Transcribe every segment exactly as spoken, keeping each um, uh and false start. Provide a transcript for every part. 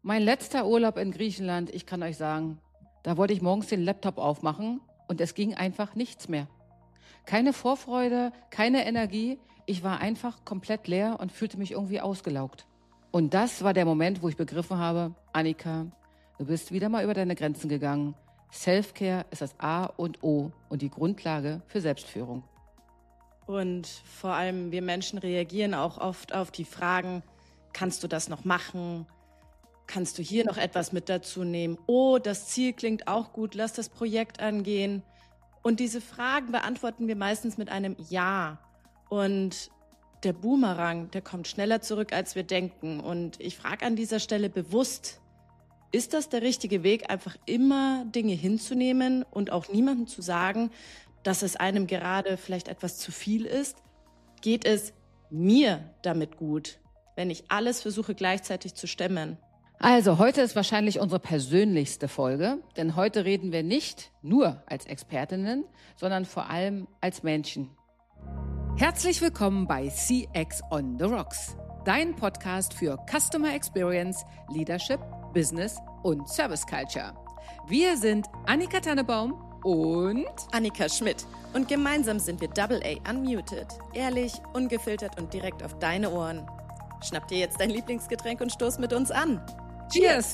Mein letzter Urlaub in Griechenland, ich kann euch sagen, da wollte ich morgens den Laptop aufmachen und es ging einfach nichts mehr. Keine Vorfreude, keine Energie. Ich war einfach komplett leer und fühlte mich irgendwie ausgelaugt. Und das war der Moment, wo ich begriffen habe, Annika, du bist wieder mal über deine Grenzen gegangen. Self-Care ist das A und O und die Grundlage für Selbstführung. Und vor allem wir Menschen reagieren auch oft auf die Fragen, kannst du das noch machen? Kannst du hier noch etwas mit dazu nehmen? Oh, das Ziel klingt auch gut, lass das Projekt angehen. Und diese Fragen beantworten wir meistens mit einem Ja. Und der Boomerang, der kommt schneller zurück, als wir denken. Und ich frage an dieser Stelle bewusst, ist das der richtige Weg, einfach immer Dinge hinzunehmen und auch niemandem zu sagen, dass es einem gerade vielleicht etwas zu viel ist? Geht es mir damit gut, wenn ich alles versuche gleichzeitig zu stemmen? Also, heute ist wahrscheinlich unsere persönlichste Folge, denn heute reden wir nicht nur als Expertinnen, sondern vor allem als Menschen. Herzlich willkommen bei C X on the Rocks, dein Podcast für Customer Experience, Leadership, Business und Service Culture. Wir sind Annika Tannebaum und Annika Schmidt und gemeinsam sind wir Double A Unmuted, ehrlich, ungefiltert und direkt auf deine Ohren. Schnapp dir jetzt dein Lieblingsgetränk und stoß mit uns an. Cheers!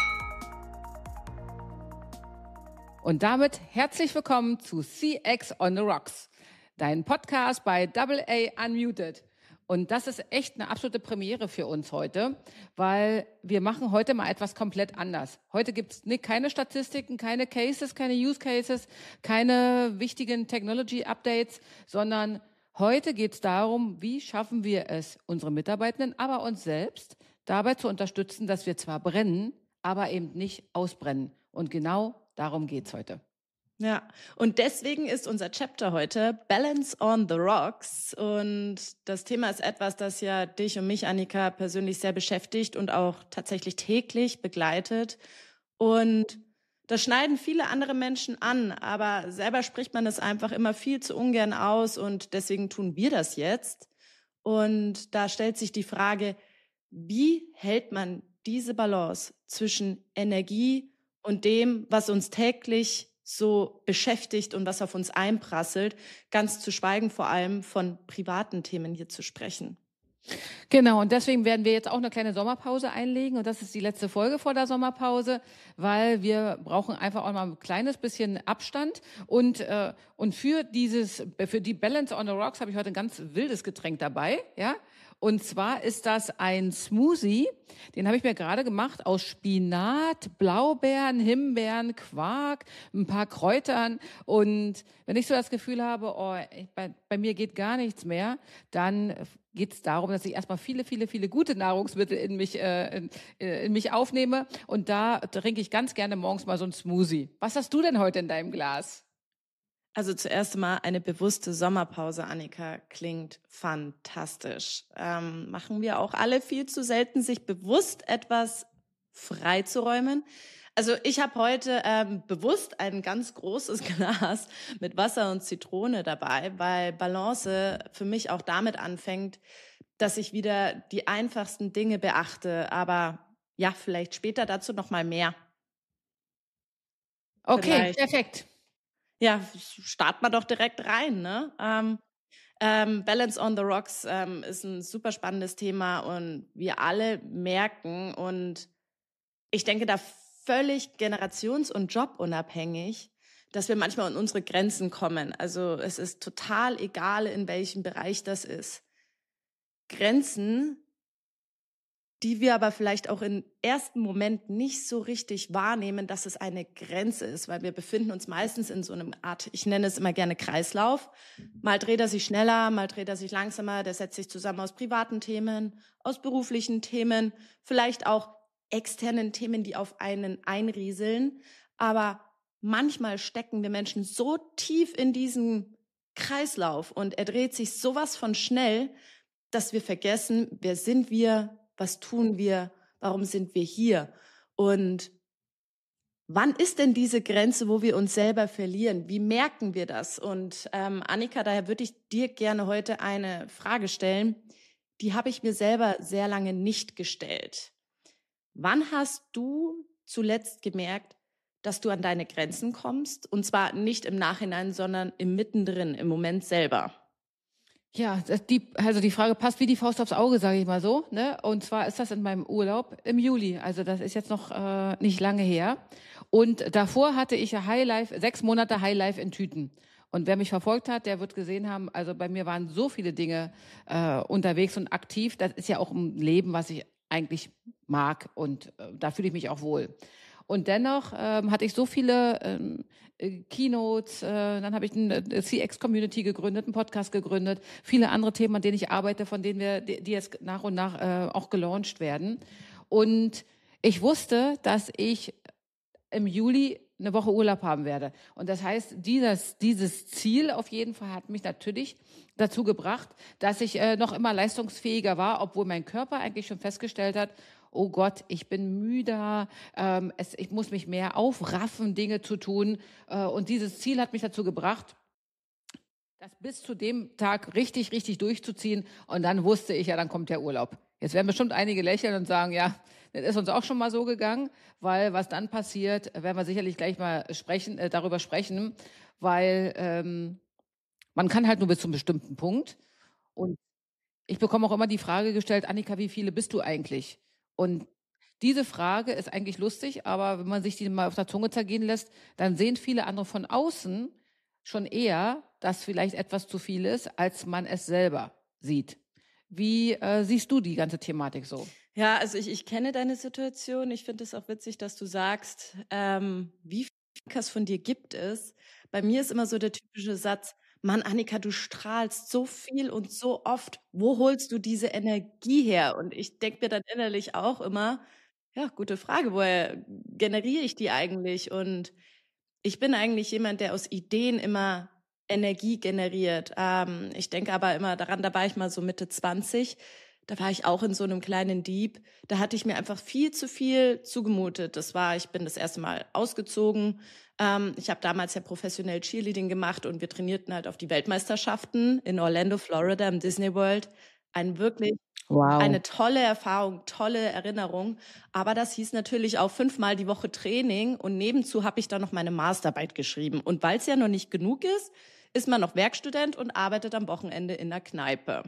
Und damit herzlich willkommen zu C X on the Rocks, dein Podcast bei Double A Unmuted. Und das ist echt eine absolute Premiere für uns heute, weil wir machen heute mal etwas komplett anders. Heute gibt es keine Statistiken, keine Cases, keine Use Cases, keine wichtigen Technology Updates, sondern heute geht es darum, wie schaffen wir es, unsere Mitarbeitenden, aber uns selbst dabei zu unterstützen, dass wir zwar brennen, aber eben nicht ausbrennen. Und genau darum geht's heute. Ja, und deswegen ist unser Chapter heute Balance on the Rocks. Und das Thema ist etwas, das ja dich und mich, Annika, persönlich sehr beschäftigt und auch tatsächlich täglich begleitet. Und das schneiden viele andere Menschen an, aber selber spricht man es einfach immer viel zu ungern aus und deswegen tun wir das jetzt. Und da stellt sich die Frage, wie hält man diese Balance zwischen Energie und dem, was uns täglich so beschäftigt und was auf uns einprasselt, ganz zu schweigen vor allem von privaten Themen hier zu sprechen. Genau, und deswegen werden wir jetzt auch eine kleine Sommerpause einlegen und das ist die letzte Folge vor der Sommerpause, weil wir brauchen einfach auch mal ein kleines bisschen Abstand und äh, und für dieses für die Balance on the Rocks habe ich heute ein ganz wildes Getränk dabei, ja? Und zwar ist das ein Smoothie, den habe ich mir gerade gemacht aus Spinat, Blaubeeren, Himbeeren, Quark, ein paar Kräutern. Und wenn ich so das Gefühl habe, oh, bei, bei mir geht gar nichts mehr, dann geht es darum, dass ich erstmal viele, viele, viele gute Nahrungsmittel in mich, äh, in, in mich aufnehme. Und da trinke ich ganz gerne morgens mal so ein Smoothie. Was hast du denn heute in deinem Glas? Also zuerst mal eine bewusste Sommerpause, Annika, klingt fantastisch. Ähm, machen wir auch alle viel zu selten, sich bewusst etwas freizuräumen. Also ich habe heute ähm, bewusst ein ganz großes Glas mit Wasser und Zitrone dabei, weil Balance für mich auch damit anfängt, dass ich wieder die einfachsten Dinge beachte. Aber ja, vielleicht später dazu noch mal mehr. Okay, vielleicht. Perfekt. Ja, starten wir doch direkt rein, ne? Ähm, ähm, Balance on the Rocks ähm, ist ein super spannendes Thema und wir alle merken und ich denke da völlig generations- und jobunabhängig, dass wir manchmal an unsere Grenzen kommen. Also es ist total egal, in welchem Bereich das ist. Grenzen, die wir aber vielleicht auch im ersten Moment nicht so richtig wahrnehmen, dass es eine Grenze ist, weil wir befinden uns meistens in so einem Art, ich nenne es immer gerne Kreislauf. Mal dreht er sich schneller, mal dreht er sich langsamer, der setzt sich zusammen aus privaten Themen, aus beruflichen Themen, vielleicht auch externen Themen, die auf einen einrieseln. Aber manchmal stecken wir Menschen so tief in diesem Kreislauf und er dreht sich sowas von schnell, dass wir vergessen, wer sind wir, was tun wir? Warum sind wir hier? Und wann ist denn diese Grenze, wo wir uns selber verlieren? Wie merken wir das? Und ähm, Annika, daher würde ich dir gerne heute eine Frage stellen, die habe ich mir selber sehr lange nicht gestellt. Wann hast du zuletzt gemerkt, dass du an deine Grenzen kommst? Und zwar nicht im Nachhinein, sondern im Mittendrin, im Moment selber. Ja, das, die, also die Frage passt wie die Faust aufs Auge, sage ich mal so. Ne? Und zwar ist das in meinem Urlaub im Juli. Also das ist jetzt noch äh, nicht lange her. Und davor hatte ich ja Highlife, sechs Monate Highlife in Tüten. Und wer mich verfolgt hat, der wird gesehen haben, also bei mir waren so viele Dinge äh, unterwegs und aktiv. Das ist ja auch ein Leben, was ich eigentlich mag und äh, da fühle ich mich auch wohl. Und dennoch ähm, hatte ich so viele ähm, äh, Keynotes, äh, dann habe ich eine C X-Community gegründet, einen Podcast gegründet, viele andere Themen, an denen ich arbeite, von denen wir, die, die jetzt nach und nach äh, auch gelauncht werden. Und ich wusste, dass ich im Juli eine Woche Urlaub haben werde. Und das heißt, dieses, dieses Ziel auf jeden Fall hat mich natürlich dazu gebracht, dass ich äh, noch immer leistungsfähiger war, obwohl mein Körper eigentlich schon festgestellt hat, oh Gott, ich bin müder, ähm, es, ich muss mich mehr aufraffen, Dinge zu tun. Äh, und dieses Ziel hat mich dazu gebracht, das bis zu dem Tag richtig, richtig durchzuziehen. Und dann wusste ich, ja, dann kommt der Urlaub. Jetzt werden bestimmt einige lächeln und sagen, ja, das ist uns auch schon mal so gegangen, weil was dann passiert, werden wir sicherlich gleich mal sprechen, äh, darüber sprechen, weil ähm, man kann halt nur bis zu einem bestimmten Punkt. Und ich bekomme auch immer die Frage gestellt, Annika, wie viele bist du eigentlich? Und diese Frage ist eigentlich lustig, aber wenn man sich die mal auf der Zunge zergehen lässt, dann sehen viele andere von außen schon eher, dass vielleicht etwas zu viel ist, als man es selber sieht. Wie äh, siehst du die ganze Thematik so? Ja, also ich, ich kenne deine Situation. Ich finde es auch witzig, dass du sagst, ähm, wie viel Podcast von dir gibt es. Bei mir ist immer so der typische Satz, Mann, Annika, du strahlst so viel und so oft. Wo holst du diese Energie her? Und ich denke mir dann innerlich auch immer, ja, gute Frage, woher generiere ich die eigentlich? Und ich bin eigentlich jemand, der aus Ideen immer Energie generiert. Ähm, ich denke aber immer daran, da war ich mal so Mitte zwanzig, da war ich auch in so einem kleinen Dieb. Da hatte ich mir einfach viel zu viel zugemutet. Das war, ich bin das erste Mal ausgezogen. Ähm, ich habe damals ja professionell Cheerleading gemacht und wir trainierten halt auf die Weltmeisterschaften in Orlando, Florida, im Disney World. Ein wirklich Wow. Eine tolle Erfahrung, tolle Erinnerung. Aber das hieß natürlich auch fünfmal die Woche Training und nebenzu habe ich dann noch meine Masterarbeit geschrieben. Und weil es ja noch nicht genug ist, ist man noch Werkstudent und arbeitet am Wochenende in der Kneipe.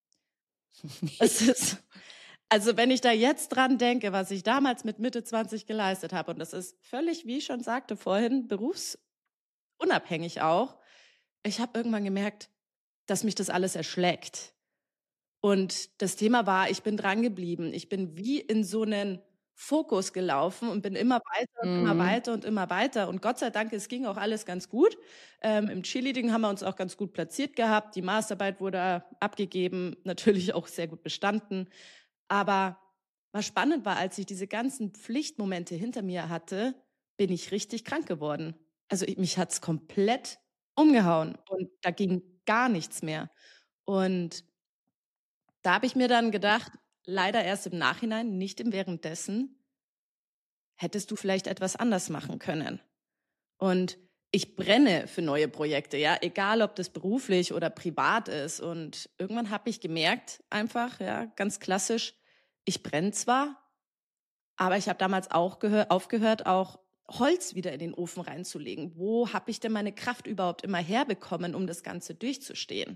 Es ist, also wenn ich da jetzt dran denke, was ich damals mit Mitte zwanzig geleistet habe, und das ist völlig, wie ich schon sagte vorhin, berufsunabhängig auch, ich habe irgendwann gemerkt, dass mich das alles erschlägt. Und das Thema war, ich bin dran geblieben. Ich bin wie in so einen Fokus gelaufen und bin immer weiter und immer Mhm. weiter und immer weiter. Und Gott sei Dank, es ging auch alles ganz gut. Ähm, Im Cheerleading haben wir uns auch ganz gut platziert gehabt. Die Masterarbeit wurde abgegeben, natürlich auch sehr gut bestanden. Aber was spannend war, als ich diese ganzen Pflichtmomente hinter mir hatte, bin ich richtig krank geworden. Also ich, mich hat's komplett umgehauen und da ging gar nichts mehr. Und da habe ich mir dann gedacht, leider erst im Nachhinein, nicht im Währenddessen, hättest du vielleicht etwas anders machen können. Und ich brenne für neue Projekte, ja, egal ob das beruflich oder privat ist. Und irgendwann habe ich gemerkt, einfach, ja, ganz klassisch, ich brenne zwar, aber ich habe damals auch gehör, aufgehört, auch Holz wieder in den Ofen reinzulegen. Wo habe ich denn meine Kraft überhaupt immer herbekommen, um das Ganze durchzustehen?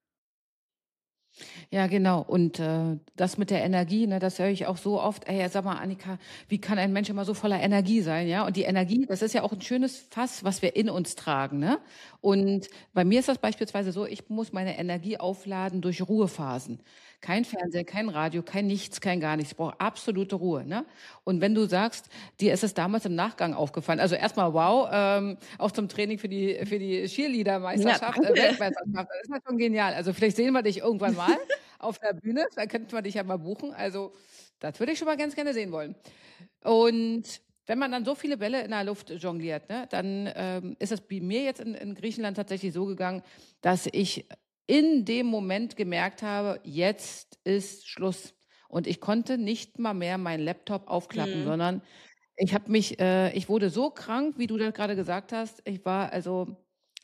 Ja, genau. Und äh, das mit der Energie, ne, das höre ich auch so oft. Ey, sag mal, Annika, wie kann ein Mensch immer so voller Energie sein, ja? Und die Energie, das ist ja auch ein schönes Fass, was wir in uns tragen, ne? Und bei mir ist das beispielsweise so, ich muss meine Energie aufladen durch Ruhephasen. Kein Fernseher, kein Radio, kein nichts, kein gar nichts. Ich brauche absolute Ruhe, ne? Und wenn du sagst, dir ist es damals im Nachgang aufgefallen, also erstmal wow, ähm, auch zum Training für die für die Cheerleader-Meisterschaft, Ja, äh, Weltmeisterschaft, das ist ja schon genial. Also vielleicht sehen wir dich irgendwann mal auf der Bühne, da könnten wir dich ja mal buchen. Also das würde ich schon mal ganz gerne sehen wollen. Und wenn man dann so viele Bälle in der Luft jongliert, ne, dann ähm, ist es bei mir jetzt in, in Griechenland tatsächlich so gegangen, dass ich in dem Moment gemerkt habe, jetzt ist Schluss. Und ich konnte nicht mal mehr meinen Laptop aufklappen, Mhm. sondern ich habe mich, äh, ich wurde so krank, wie du das gerade gesagt hast. Ich war also,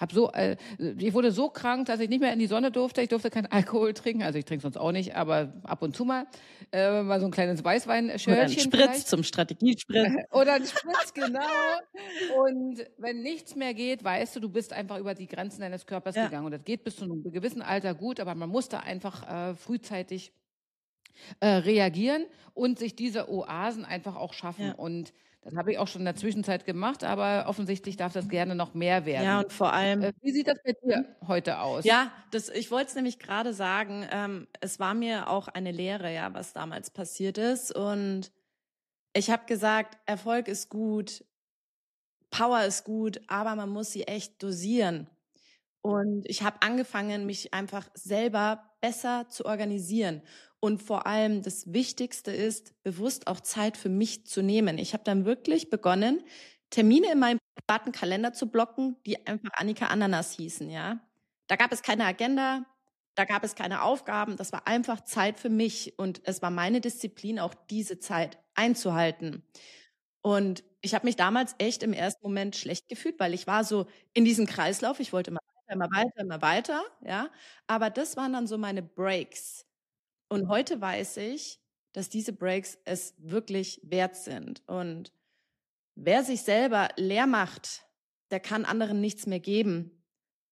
Hab so, äh, ich wurde so krank, dass ich nicht mehr in die Sonne durfte. Ich durfte keinen Alkohol trinken. Also ich trinke sonst auch nicht, aber ab und zu mal. Äh, mal so ein kleines Weißwein-Schörtchen Oder ein Spritz vielleicht. zum Strategiespritz. Oder ein Spritz, genau. Und wenn nichts mehr geht, weißt du, du bist einfach über die Grenzen deines Körpers Ja. gegangen. Und das geht bis zu einem gewissen Alter gut, aber man musste einfach äh, frühzeitig äh, reagieren und sich diese Oasen einfach auch schaffen. Ja. Und das habe ich auch schon in der Zwischenzeit gemacht, aber offensichtlich darf das gerne noch mehr werden. Ja, und vor allem, Äh, wie sieht das bei dir heute aus? ja, das, ich wollte es nämlich gerade sagen, ähm, es war mir auch eine Lehre, ja, was damals passiert ist. Und ich habe gesagt, Erfolg ist gut, Power ist gut, aber man muss sie echt dosieren. Und ich habe angefangen, mich einfach selber besser zu organisieren. Und vor allem das Wichtigste ist, bewusst auch Zeit für mich zu nehmen. Ich habe dann wirklich begonnen, Termine in meinem privaten Kalender zu blocken, die einfach Annika Ananas hießen, ja. Da gab es keine Agenda, da gab es keine Aufgaben, das war einfach Zeit für mich. Und es war meine Disziplin, auch diese Zeit einzuhalten. Und ich habe mich damals echt im ersten Moment schlecht gefühlt, weil ich war so in diesem Kreislauf, ich wollte immer weiter, immer weiter, immer weiter, ja. Aber das waren dann so meine Breaks. Und heute weiß ich, dass diese Breaks es wirklich wert sind. Und wer sich selber leer macht, der kann anderen nichts mehr geben.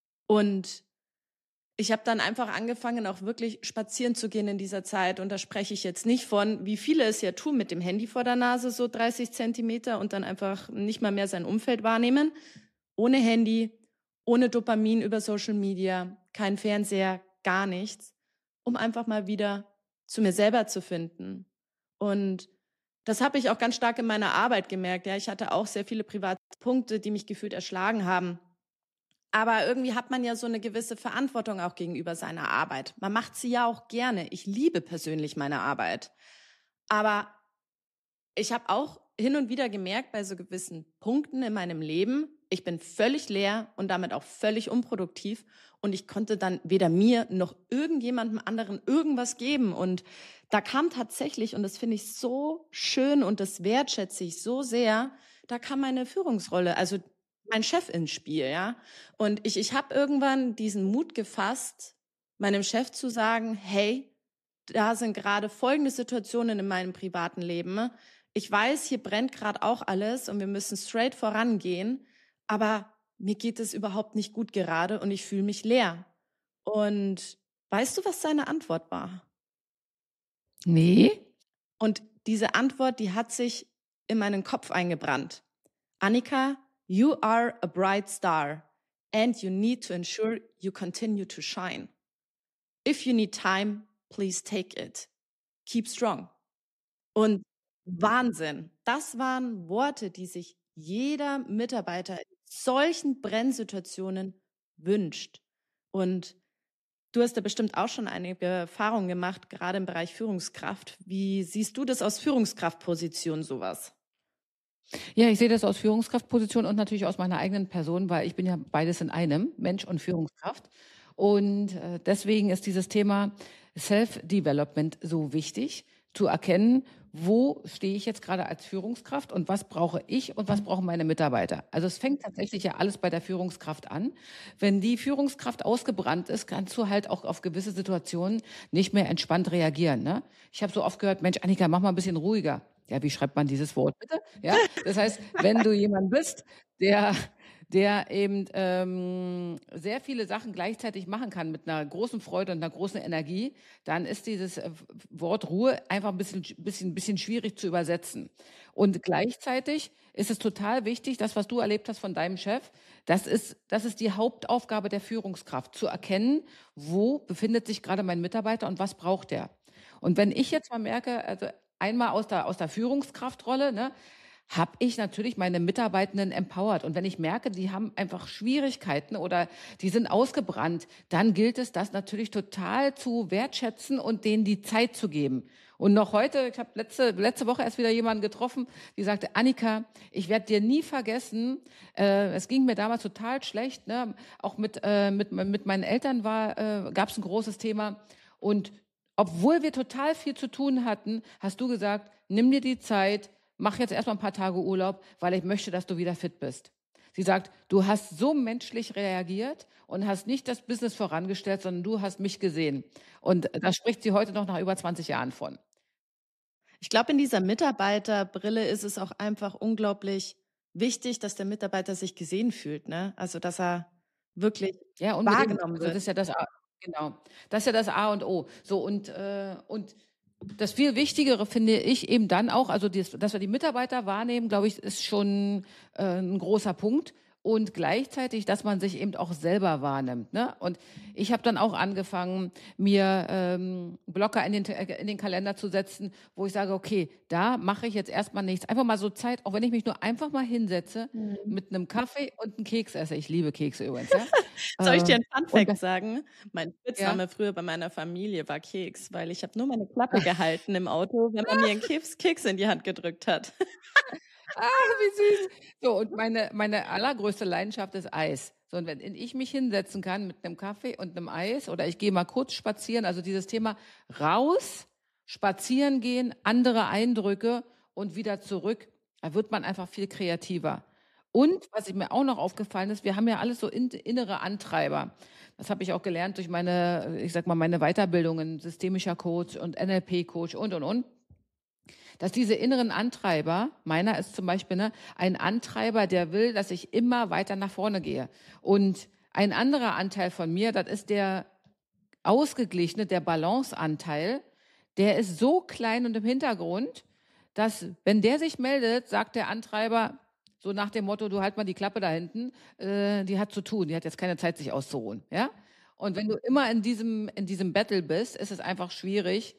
Und ich habe dann einfach angefangen, auch wirklich spazieren zu gehen in dieser Zeit. Und da spreche ich jetzt nicht von, wie viele es ja tun, mit dem Handy vor der Nase, so dreißig Zentimeter und dann einfach nicht mal mehr sein Umfeld wahrnehmen. Ohne Handy, ohne Dopamin über Social Media, kein Fernseher, gar nichts, um einfach mal wieder zu mir selber zu finden. Und das habe ich auch ganz stark in meiner Arbeit gemerkt. Ja, ich hatte auch sehr viele private Punkte, die mich gefühlt erschlagen haben. Aber irgendwie hat man ja so eine gewisse Verantwortung auch gegenüber seiner Arbeit. Man macht sie ja auch gerne. Ich liebe persönlich meine Arbeit. Aber ich habe auch hin und wieder gemerkt bei so gewissen Punkten in meinem Leben, ich bin völlig leer und damit auch völlig unproduktiv. Und ich konnte dann weder mir noch irgendjemandem anderen irgendwas geben. Und da kam tatsächlich, und das finde ich so schön und das wertschätze ich so sehr, da kam meine Führungsrolle, also mein Chef ins Spiel, ja. Und ich, ich habe irgendwann diesen Mut gefasst, meinem Chef zu sagen, hey, da sind gerade folgende Situationen in meinem privaten Leben. Ich weiß, hier brennt gerade auch alles und wir müssen straight vorangehen, aber mir geht es überhaupt nicht gut gerade und ich fühle mich leer. Und weißt du, was seine Antwort war? Nee. Und diese Antwort, die hat sich in meinen Kopf eingebrannt. Annika, you are a bright star and you need to ensure you continue to shine. If you need time, please take it. Keep strong. Und Wahnsinn. Das waren Worte, die sich jeder Mitarbeiter in solchen Brennsituationen wünscht. Und du hast da bestimmt auch schon einige Erfahrungen gemacht, gerade im Bereich Führungskraft. Wie siehst du das aus Führungskraftposition, sowas? Ja, ich sehe das aus Führungskraftposition und natürlich aus meiner eigenen Person, weil ich bin ja beides in einem, Mensch und Führungskraft. Und äh, deswegen ist dieses Thema Self-Development so wichtig, zu erkennen, wo stehe ich jetzt gerade als Führungskraft und was brauche ich und was brauchen meine Mitarbeiter. Also es fängt tatsächlich ja alles bei der Führungskraft an. Wenn die Führungskraft ausgebrannt ist, kannst du halt auch auf gewisse Situationen nicht mehr entspannt reagieren. Ne? Ich habe so oft gehört, Mensch, Annika, mach mal ein bisschen ruhiger. Ja, wie schreibt man dieses Wort bitte? Ja, das heißt, wenn du jemand bist, der der eben ähm, sehr viele Sachen gleichzeitig machen kann mit einer großen Freude und einer großen Energie, dann ist dieses äh, Wort Ruhe einfach ein bisschen, bisschen, bisschen schwierig zu übersetzen. Und gleichzeitig ist es total wichtig, das, was du erlebt hast von deinem Chef, das ist, das ist die Hauptaufgabe der Führungskraft, zu erkennen, wo befindet sich gerade mein Mitarbeiter und was braucht er. Und wenn ich jetzt mal merke, also einmal aus der, aus der Führungskraftrolle, ne, habe ich natürlich meine Mitarbeitenden empowered. Und wenn ich merke, die haben einfach Schwierigkeiten oder die sind ausgebrannt, dann gilt es, das natürlich total zu wertschätzen und denen die Zeit zu geben. Und noch heute, ich habe letzte, letzte Woche erst wieder jemanden getroffen, die sagte, Annika, ich werde dir nie vergessen, äh, es ging mir damals total schlecht, ne? Auch mit, äh, mit, mit meinen Eltern war, äh, gab es ein großes Thema. Und obwohl wir total viel zu tun hatten, hast du gesagt, nimm dir die Zeit, mach jetzt erstmal ein paar Tage Urlaub, weil ich möchte, dass du wieder fit bist. Sie sagt, du hast so menschlich reagiert und hast nicht das Business vorangestellt, sondern du hast mich gesehen. Und da spricht sie heute noch nach über zwanzig Jahren von. Ich glaube, in dieser Mitarbeiterbrille ist es auch einfach unglaublich wichtig, dass der Mitarbeiter sich gesehen fühlt, ne? Also, dass er wirklich Ja, unbedingt. wahrgenommen Also das wird. ist ja das A, genau. Das ist ja das A und O. So und äh, und das viel Wichtigere finde ich eben dann auch, also dies, dass wir die Mitarbeiter wahrnehmen, glaube ich, ist schon äh, ein großer Punkt. Und gleichzeitig, dass man sich eben auch selber wahrnimmt. Ne? Und ich habe dann auch angefangen, mir ähm, Blocker in den, in den Kalender zu setzen, wo ich sage, okay, da mache ich jetzt erstmal nichts. Einfach mal so Zeit, auch wenn ich mich nur einfach mal hinsetze, Mhm. mit einem Kaffee und einem Keks esse. Ich liebe Kekse übrigens, ja. Soll ich dir Äh, einen und Funfact das, sagen? Mein ja. Spitzname früher bei meiner Familie war Keks, weil ich habe nur meine Klappe gehalten im Auto, wenn man mir einen Keks, Keks in die Hand gedrückt hat. Ah, wie süß. So, und meine, meine allergrößte Leidenschaft ist Eis. So, und wenn ich mich hinsetzen kann mit einem Kaffee und einem Eis oder ich gehe mal kurz spazieren, also dieses Thema raus, spazieren gehen, andere Eindrücke und wieder zurück, da wird man einfach viel kreativer. Und was mir auch noch aufgefallen ist, wir haben ja alles so in, innere Antreiber. Das habe ich auch gelernt durch meine, ich sag mal, meine Weiterbildungen, systemischer Coach und N L P-Coach und, und, und. Dass diese inneren Antreiber, meiner ist zum Beispiel ne, ein Antreiber, der will, dass ich immer weiter nach vorne gehe. Und ein anderer Anteil von mir, das ist der ausgeglichene, der Balanceanteil, der ist so klein und im Hintergrund, dass wenn der sich meldet, sagt der Antreiber so nach dem Motto, du halt mal die Klappe da hinten, äh, die hat zu tun, die hat jetzt keine Zeit, sich auszuruhen. Ja? Und wenn du immer in diesem, in diesem Battle bist, ist es einfach schwierig,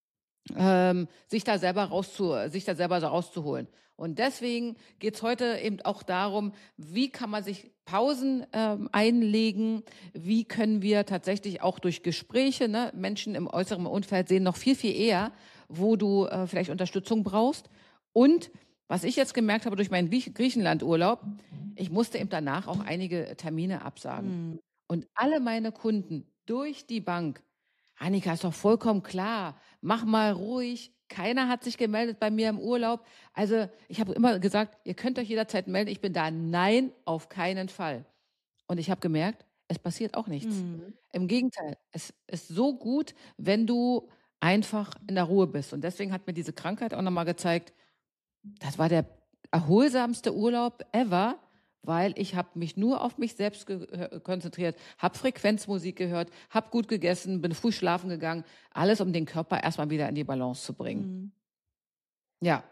ähm, sich da selber rauszu, sich da selber so rauszuholen. Und deswegen geht's heute eben auch darum, wie kann man sich Pausen ähm, einlegen, wie können wir tatsächlich auch durch Gespräche, ne, Menschen im äußeren Umfeld sehen noch viel, viel eher, wo du äh, vielleicht Unterstützung brauchst. Und was ich jetzt gemerkt habe durch meinen Griech Griechenlandurlaub, ich musste eben danach auch einige Termine absagen. Hm. Und alle meine Kunden durch die Bank, Annika, ist doch vollkommen klar. Mach mal ruhig. Keiner hat sich gemeldet bei mir im Urlaub. Also ich habe immer gesagt, ihr könnt euch jederzeit melden. Ich bin da. Nein, auf keinen Fall. Und ich habe gemerkt, es passiert auch nichts. Mhm. Im Gegenteil, es ist so gut, wenn du einfach in der Ruhe bist. Und deswegen hat mir diese Krankheit auch nochmal gezeigt, das war der erholsamste Urlaub ever, weil ich habe mich nur auf mich selbst ge- konzentriert, habe Frequenzmusik gehört, habe gut gegessen, bin früh schlafen gegangen, alles um den Körper erstmal wieder in die Balance zu bringen. Mhm. Ja,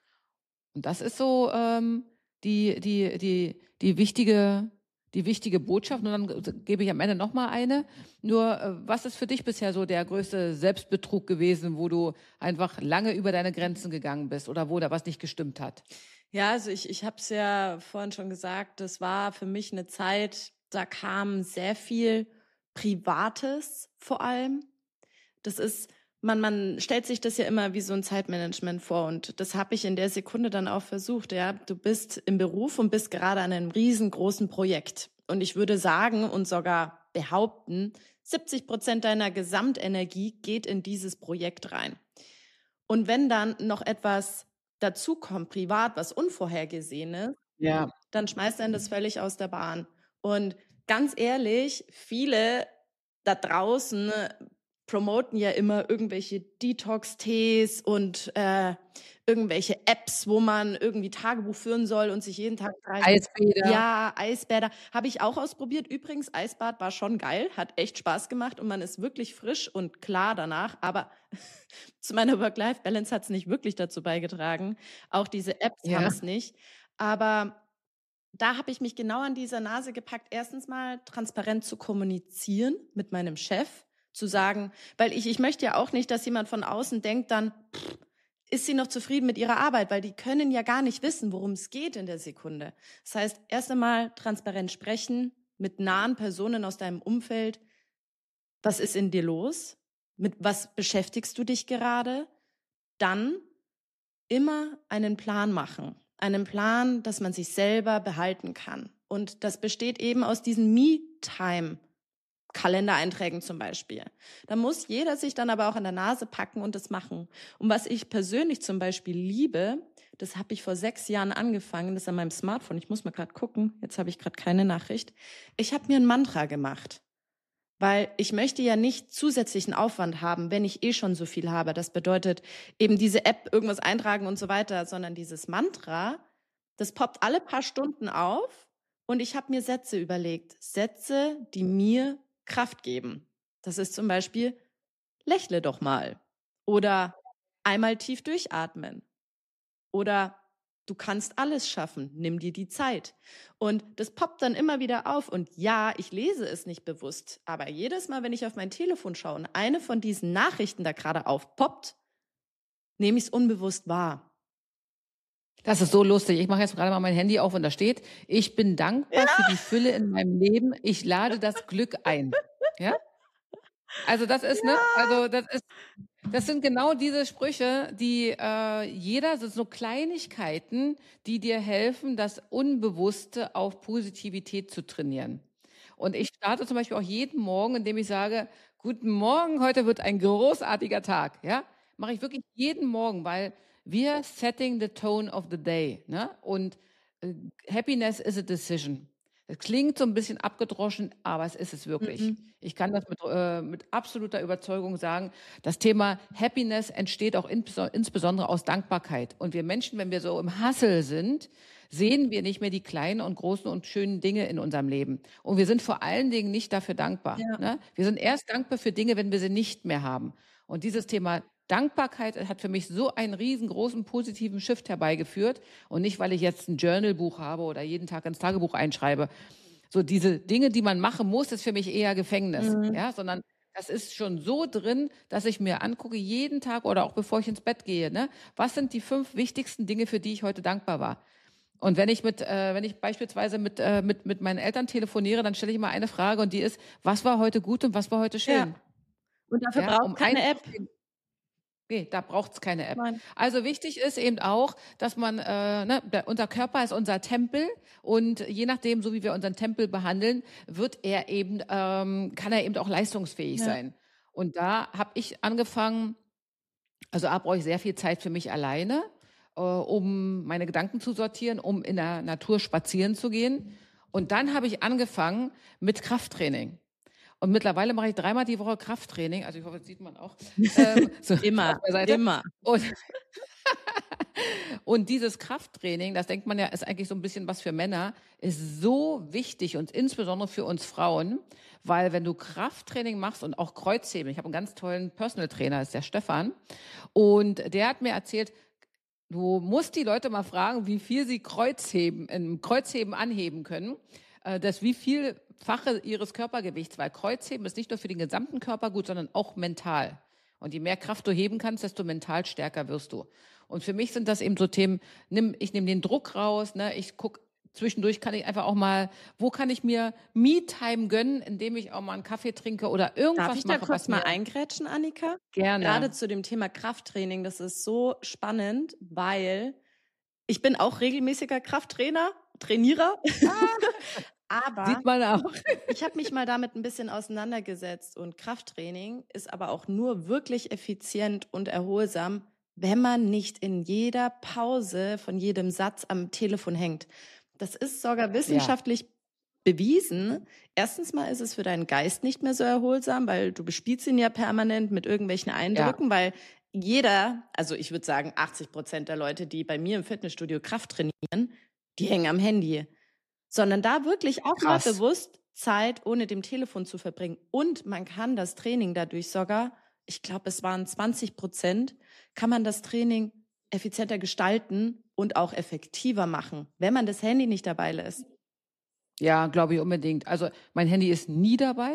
und das ist so ähm, die, die, die, die wichtige, die wichtige Botschaft. Und dann gebe ich am Ende nochmal eine. Nur, äh, was ist für dich bisher so der größte Selbstbetrug gewesen, wo du einfach lange über deine Grenzen gegangen bist oder wo da was nicht gestimmt hat? Ja, also ich, ich habe es ja vorhin schon gesagt, das war für mich eine Zeit, da kam sehr viel Privates vor allem. Das ist, man, man stellt sich das ja immer wie so ein Zeitmanagement vor und das habe ich in der Sekunde dann auch versucht. Ja, du bist im Beruf und bist gerade an einem riesengroßen Projekt. Und ich würde sagen und sogar behaupten, siebzig Prozent deiner Gesamtenergie geht in dieses Projekt rein. Und wenn dann noch etwas dazukommt, privat, was Unvorhergesehenes, Ja. dann schmeißt einen das völlig aus der Bahn. Und ganz ehrlich, viele da draußen promoten ja immer irgendwelche Detox-Tees und äh, irgendwelche Apps, wo man irgendwie Tagebuch führen soll und sich jeden Tag drei Eisbäder. Ja, Eisbäder. Habe ich auch ausprobiert. Übrigens, Eisbad war schon geil, hat echt Spaß gemacht und man ist wirklich frisch und klar danach. Aber zu meiner Work-Life-Balance hat es nicht wirklich dazu beigetragen. Auch diese Apps Ja. haben es nicht. Aber da habe ich mich genau an dieser Nase gepackt, erstens mal transparent zu kommunizieren mit meinem Chef, zu sagen, weil ich, ich möchte ja auch nicht, dass jemand von außen denkt dann, pff, ist sie noch zufrieden mit ihrer Arbeit, weil die können ja gar nicht wissen, worum es geht in der Sekunde. Das heißt, erst einmal transparent sprechen mit nahen Personen aus deinem Umfeld. Was ist in dir los? Mit was beschäftigst du dich gerade? Dann immer einen Plan machen. Einen Plan, dass man sich selber behalten kann. Und das besteht eben aus diesen Me-Time Kalendereinträgen zum Beispiel. Da muss jeder sich dann aber auch an der Nase packen und das machen. Und was ich persönlich zum Beispiel liebe, das habe ich vor sechs Jahren angefangen, das ist an meinem Smartphone, ich muss mal gerade gucken, jetzt habe ich gerade keine Nachricht. Ich habe mir ein Mantra gemacht, weil ich möchte ja nicht zusätzlichen Aufwand haben, wenn ich eh schon so viel habe. Das bedeutet eben diese App, irgendwas eintragen und so weiter, sondern dieses Mantra, das poppt alle paar Stunden auf und ich habe mir Sätze überlegt. Sätze, die mir Kraft geben. Das ist zum Beispiel, lächle doch mal. Oder einmal tief durchatmen. Oder du kannst alles schaffen, nimm dir die Zeit. Und das poppt dann immer wieder auf. Und ja, ich lese es nicht bewusst, aber jedes Mal, wenn ich auf mein Telefon schaue und eine von diesen Nachrichten da gerade aufpoppt, nehme ich es unbewusst wahr. Das ist so lustig. Ich mache jetzt gerade mal mein Handy auf und da steht, ich bin dankbar ja. für die Fülle in meinem Leben. Ich lade das Glück ein. Ja? Also das ist, ja. ne, also das ist, das sind genau diese Sprüche, die äh, jeder, das sind so Kleinigkeiten, die dir helfen, das Unbewusste auf Positivität zu trainieren. Und ich starte zum Beispiel auch jeden Morgen, indem ich sage, guten Morgen, heute wird ein großartiger Tag. Ja, mache ich wirklich jeden Morgen, weil wir setting the tone of the day. Ne? Und äh, Happiness is a decision. Das klingt so ein bisschen abgedroschen, aber es ist es wirklich. Mhm. Ich kann das mit, äh, mit absoluter Überzeugung sagen. Das Thema Happiness entsteht auch in, insbesondere aus Dankbarkeit. Und wir Menschen, wenn wir so im Hustle sind, sehen wir nicht mehr die kleinen und großen und schönen Dinge in unserem Leben. Und wir sind vor allen Dingen nicht dafür dankbar. Ja. Ne? Wir sind erst dankbar für Dinge, wenn wir sie nicht mehr haben. Und dieses Thema Dankbarkeit hat für mich so einen riesengroßen positiven Shift herbeigeführt und nicht, weil ich jetzt ein Journalbuch habe oder jeden Tag ins Tagebuch einschreibe. So diese Dinge, die man machen muss, ist für mich eher Gefängnis, mhm. ja, sondern das ist schon so drin, dass ich mir angucke jeden Tag oder auch bevor ich ins Bett gehe, ne, was sind die fünf wichtigsten Dinge, für die ich heute dankbar war? Und wenn ich mit, äh, wenn ich beispielsweise mit äh, mit mit meinen Eltern telefoniere, dann stelle ich immer eine Frage und die ist: Was war heute gut und was war heute schön? Ja. Und dafür ja, braucht um keine App. Nee, da braucht's keine App. Nein. Also wichtig ist eben auch, dass man, äh, ne, der, unser Körper ist unser Tempel und je nachdem, so wie wir unseren Tempel behandeln, wird er eben, ähm, kann er eben auch leistungsfähig ja. sein. Und da habe ich angefangen, also A, brauche ich sehr viel Zeit für mich alleine, äh, um meine Gedanken zu sortieren, um in der Natur spazieren zu gehen. Und dann habe ich angefangen mit Krafttraining. Und mittlerweile mache ich dreimal die Woche Krafttraining. Also ich hoffe, das sieht man auch. Ähm, so immer, immer. Und, und dieses Krafttraining, das denkt man ja, ist eigentlich so ein bisschen was für Männer, ist so wichtig und insbesondere für uns Frauen, weil wenn du Krafttraining machst und auch Kreuzheben, ich habe einen ganz tollen Personal Trainer, das ist der Stefan, und der hat mir erzählt, du musst die Leute mal fragen, wie viel sie Kreuzheben, im Kreuzheben anheben können, das wie viel Fache ihres Körpergewichts, weil Kreuzheben ist nicht nur für den gesamten Körper gut, sondern auch mental. Und je mehr Kraft du heben kannst, desto mental stärker wirst du. Und für mich sind das eben so Themen, nimm, ich nehme den Druck raus, ne, ich guck, zwischendurch kann ich einfach auch mal, wo kann ich mir Me-Time gönnen, indem ich auch mal einen Kaffee trinke oder irgendwas mache. Darf ich da mache, kurz mal eingrätschen, Annika? Gerne. Gerade zu dem Thema Krafttraining, das ist so spannend, weil ich bin auch regelmäßiger Krafttrainer, Trainierer. Ah. Aber sieht man auch. Ich habe mich mal damit ein bisschen auseinandergesetzt und Krafttraining ist aber auch nur wirklich effizient und erholsam, wenn man nicht in jeder Pause von jedem Satz am Telefon hängt. Das ist sogar wissenschaftlich ja. bewiesen. Erstens mal ist es für deinen Geist nicht mehr so erholsam, weil du bespielst ihn ja permanent mit irgendwelchen Eindrücken, ja. weil jeder, also ich würde sagen achtzig Prozent der Leute, die bei mir im Fitnessstudio Kraft trainieren, die hängen am Handy. Sondern da wirklich auch Krass. mal bewusst Zeit ohne dem Telefon zu verbringen. Und man kann das Training dadurch sogar, ich glaube, es waren zwanzig Prozent, kann man das Training effizienter gestalten und auch effektiver machen, wenn man das Handy nicht dabei lässt. Ja, glaube ich unbedingt. Also mein Handy ist nie dabei.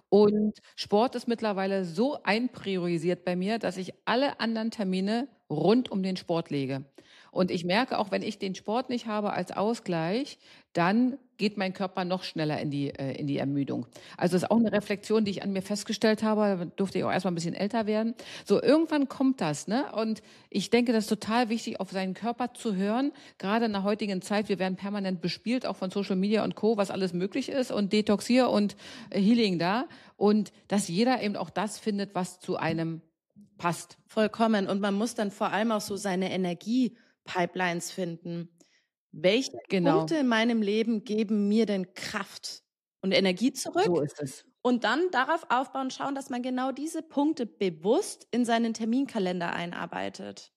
Und Sport ist mittlerweile so einpriorisiert bei mir, dass ich alle anderen Termine rund um den Sport lege. Und ich merke auch, wenn ich den Sport nicht habe als Ausgleich, dann geht mein Körper noch schneller in die, äh, in die Ermüdung. Also das ist auch eine Reflexion, die ich an mir festgestellt habe. Da durfte ich auch erstmal ein bisschen älter werden. So, irgendwann kommt das, ne? Und ich denke, das ist total wichtig, auf seinen Körper zu hören. Gerade in der heutigen Zeit, wir werden permanent bespielt, auch von Social Media und Co., was alles möglich ist und Detox hier und Healing da. Und dass jeder eben auch das findet, was zu einem passt. Vollkommen. Und man muss dann vor allem auch so seine Energie Pipelines finden. Welche Genau. Punkte in meinem Leben geben mir denn Kraft und Energie zurück? So ist es. Und dann darauf aufbauen, schauen, dass man genau diese Punkte bewusst in seinen Terminkalender einarbeitet.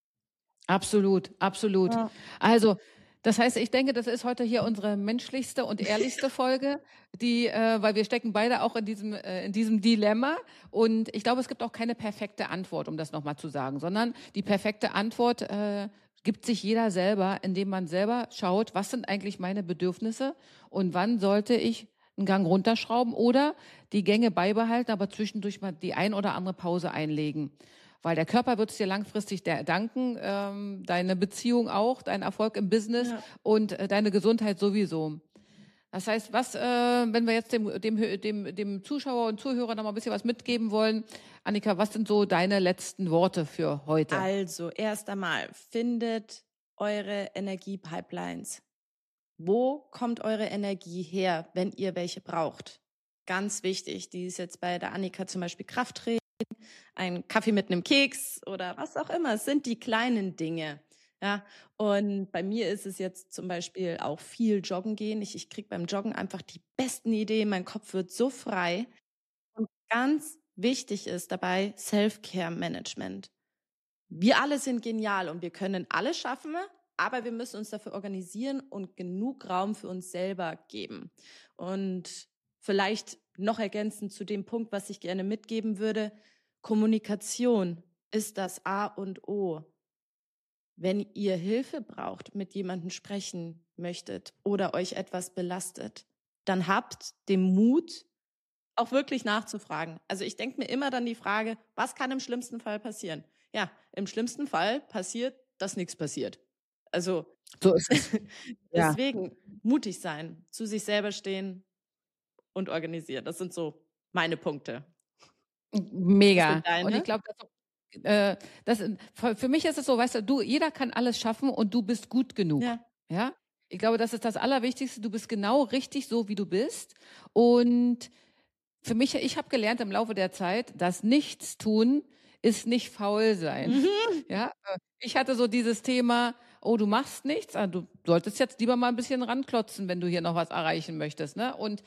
Absolut, absolut. Ja. Also, das heißt, ich denke, das ist heute hier unsere menschlichste und ehrlichste Folge, die, äh, weil wir stecken beide auch in diesem, äh, in diesem Dilemma. Und ich glaube, es gibt auch keine perfekte Antwort, um das nochmal zu sagen, sondern die perfekte Antwort äh, gibt sich jeder selber, indem man selber schaut, was sind eigentlich meine Bedürfnisse und wann sollte ich einen Gang runterschrauben oder die Gänge beibehalten, aber zwischendurch mal die ein oder andere Pause einlegen. Weil der Körper wird es dir langfristig der- danken, ähm, deine Beziehung auch, dein Erfolg im Business Ja. und äh, deine Gesundheit sowieso. Das heißt, was, äh, wenn wir jetzt dem, dem, dem, dem Zuschauer und Zuhörer noch mal ein bisschen was mitgeben wollen, Annika, was sind so deine letzten Worte für heute? Also, erst einmal, findet eure Energiepipelines. Wo kommt eure Energie her, wenn ihr welche braucht? Ganz wichtig, die ist jetzt bei der Annika zum Beispiel Krafttraining, ein Kaffee mit einem Keks oder was auch immer. Es sind die kleinen Dinge. Ja, und bei mir ist es jetzt zum Beispiel auch viel Joggen gehen. Ich, ich kriege beim Joggen einfach die besten Ideen. Mein Kopf wird so frei. Und ganz wichtig ist dabei Self-Care-Management. Wir alle sind genial und wir können alles schaffen, aber wir müssen uns dafür organisieren und genug Raum für uns selber geben. Und vielleicht noch ergänzend zu dem Punkt, was ich gerne mitgeben würde, Kommunikation ist das A und O. Wenn ihr Hilfe braucht, mit jemandem sprechen möchtet oder euch etwas belastet, dann habt den Mut, auch wirklich nachzufragen. Also ich denke mir immer dann die Frage, was kann im schlimmsten Fall passieren? Ja, im schlimmsten Fall passiert, dass nichts passiert. Also So ist es. Ja. deswegen mutig sein, zu sich selber stehen und organisieren. Das sind so meine Punkte. Mega. Was sind deine? Und ich glaube, das, äh, das, für für mich ist es so, weißt du, du, jeder kann alles schaffen und du bist gut genug. Ja. Ja? Ich glaube, das ist das Allerwichtigste. Du bist genau richtig so, wie du bist. Und für mich, ich habe gelernt im Laufe der Zeit, dass Nichtstun ist nicht faul sein. Mhm. Ja, äh, ich hatte so dieses Thema, oh, du machst nichts, ah, du solltest jetzt lieber mal ein bisschen ranklotzen, wenn du hier noch was erreichen möchtest, ne? Und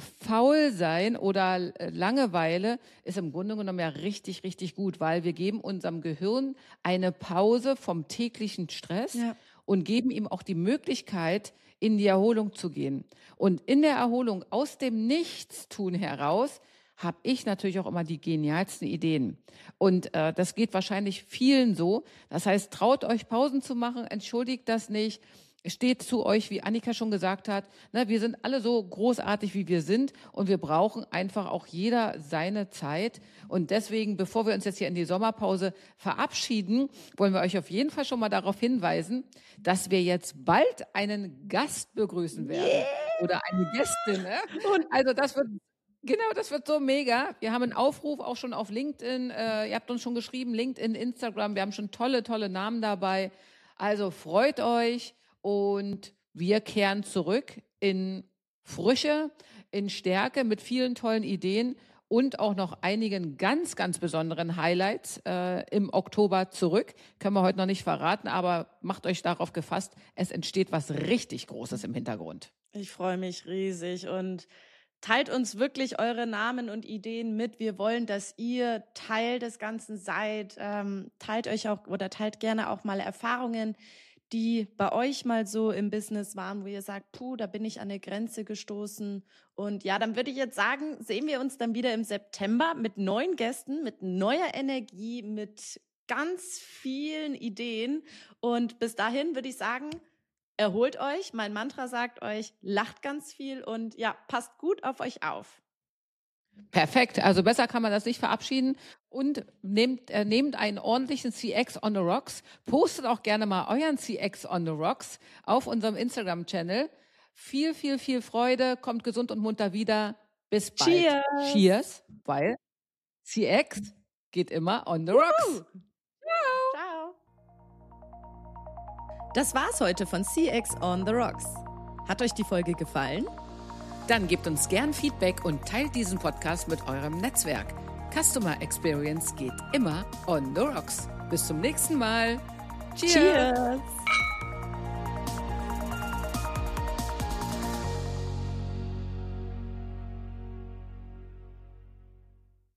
faul sein oder äh, Langeweile ist im Grunde genommen ja richtig, richtig gut, weil wir geben unserem Gehirn eine Pause vom täglichen Stress Ja. und geben ihm auch die Möglichkeit, in die Erholung zu gehen. Und in der Erholung aus dem Nichtstun heraus habe ich natürlich auch immer die genialsten Ideen. Und äh, das geht wahrscheinlich vielen so. Das heißt, traut euch Pausen zu machen, entschuldigt das nicht, steht zu euch, wie Annika schon gesagt hat. Ne, wir sind alle so großartig, wie wir sind und wir brauchen einfach auch jeder seine Zeit. Und deswegen, bevor wir uns jetzt hier in die Sommerpause verabschieden, wollen wir euch auf jeden Fall schon mal darauf hinweisen, dass wir jetzt bald einen Gast begrüßen werden. Yeah. Oder eine Gästin. Ne? Und Also das wird Genau, das wird so mega. Wir haben einen Aufruf auch schon auf LinkedIn. Äh, ihr habt uns schon geschrieben, LinkedIn, Instagram. Wir haben schon tolle, tolle Namen dabei. Also freut euch und wir kehren zurück in Frische, in Stärke mit vielen tollen Ideen und auch noch einigen ganz, ganz besonderen Highlights äh, im Oktober zurück. Können wir heute noch nicht verraten, aber macht euch darauf gefasst, es entsteht was richtig Großes im Hintergrund. ich freue mich riesig und teilt uns wirklich eure Namen und Ideen mit. Wir wollen, dass ihr Teil des Ganzen seid. Ähm, teilt euch auch oder teilt gerne auch mal Erfahrungen, die bei euch mal so im Business waren, wo ihr sagt, puh, da bin ich an eine Grenze gestoßen. Und ja, dann würde ich jetzt sagen, sehen wir uns dann wieder im September mit neuen Gästen, mit neuer Energie, mit ganz vielen Ideen. Und bis dahin würde ich sagen, erholt euch. Mein Mantra sagt euch, lacht ganz viel und ja, passt gut auf euch auf. Perfekt, also besser kann man das nicht verabschieden. Und nehmt, äh, nehmt einen ordentlichen C X on the Rocks. Postet auch gerne mal euren C X on the Rocks auf unserem Instagram-Channel. Viel, viel, viel Freude. Kommt gesund und munter wieder. Bis bald. Cheers. Cheers, weil C X geht immer on the Rocks. Uh. Ciao. Das war's heute von C X on the Rocks. Hat euch die Folge gefallen? Dann gebt uns gern Feedback und teilt diesen Podcast mit eurem Netzwerk. Customer Experience geht immer on the Rocks. Bis zum nächsten Mal. Cheers. Cheers.